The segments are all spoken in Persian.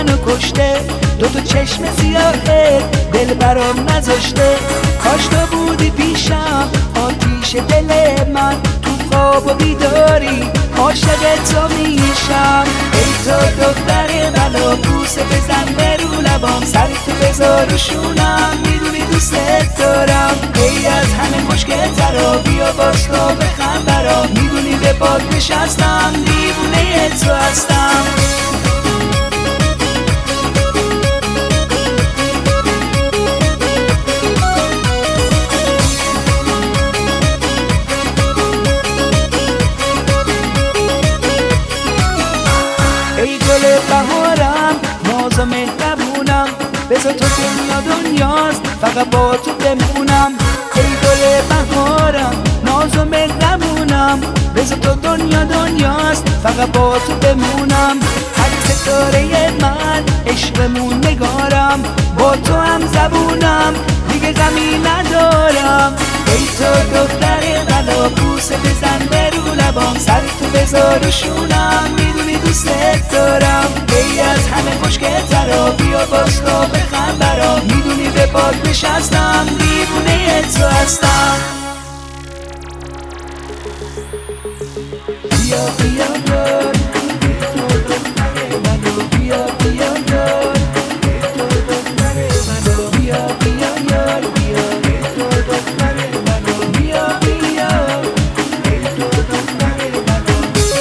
منو کشته، دوتا چشم سیاهه دل برام نذاشته. کاش تو بودی پیشم آتیش دل من، تو خواب و بیداری عاشق تو میشم. ای تو دختر منو بوسه بزن به رو لبام، سر تو بذار رو شونم، میدونی دوست دارم. ای از همه مشکل ترا بیا باش تا بخند برام، میدونی به باد نشستم دیوونه تو هستم. ای گل بهارم ناز و مهربونم، بذار تو دنیاست فقط با تو بمونم. ای گل بهارم ناز و مهربونم، بذار تو دنیاست فقط با تو بمونم. هر ستاره من عشقمون نگارم، با تو هم زبونم دیگه غمی ندارم. ای تو دختر منو بوسه بزن به رو لبام، سر تو بذار رو شونم، میدونی دوست دارم. ای از همه مشکل ترا بیا باش تا بخند برام، میدونی به باد نشستم دیوونه تو هستم. بیا بیا یار تو دختر منو، بیا بیا یار تو دختر منو، بیا بیا یار بیا تو دختر منو، بیا بیا تو دختر منو.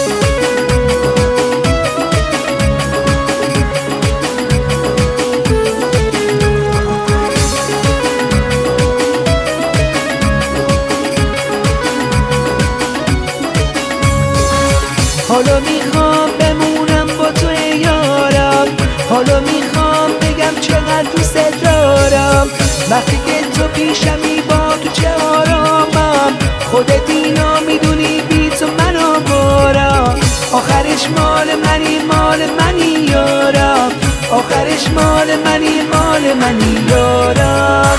حالا میخوام بمونم با تو یارم، حالا میخوام بگم چقدر دوست دارم. وقتی که تو پیشمی با تو چه آرامم، خودت اینو میدونی بی تو منو بارم. آخرش مال منی یارم، آخرش مال منی یارم.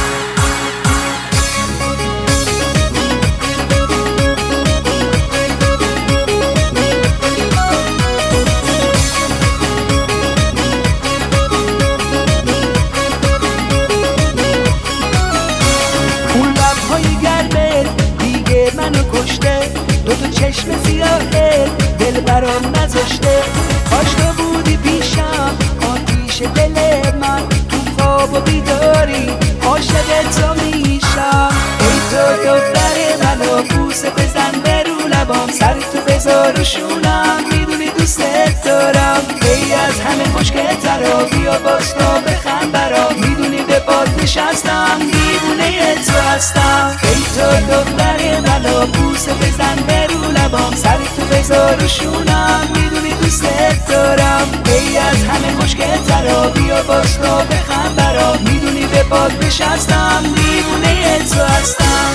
منو کشته، دوتا چشم سیاهه دل برام نذاشته. کاش تو بودی پیشم آتیش دل من، تو خواب و بیداری عاشق تو میشم. ای تو دختر منو بوسه بزن به رو لبام، سر تو بذار رو شونم، میدونی دوست دارم. ای از همه مشکل ترا بیا باش تا بخند برام، میدونی به باد نشستم دیوونه تو هستم. ای تو دختر منو بوسه بزن به رو لبام، سر تو بذار رو شونم، میدونی دوست دارم. ای از همه مشکل ترا بیا باش تا بخند برام، میدونی به باد نشستم دیوونه تو هستم.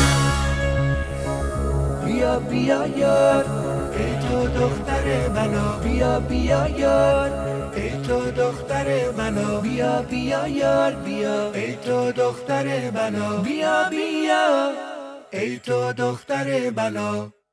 بیا بیا یار ای تو دختر منو، بیا بیا یار ای تو دختر منو، بیا بیا یار بیا ای تو دختر منو، بیا بیا ای تو دختر منو.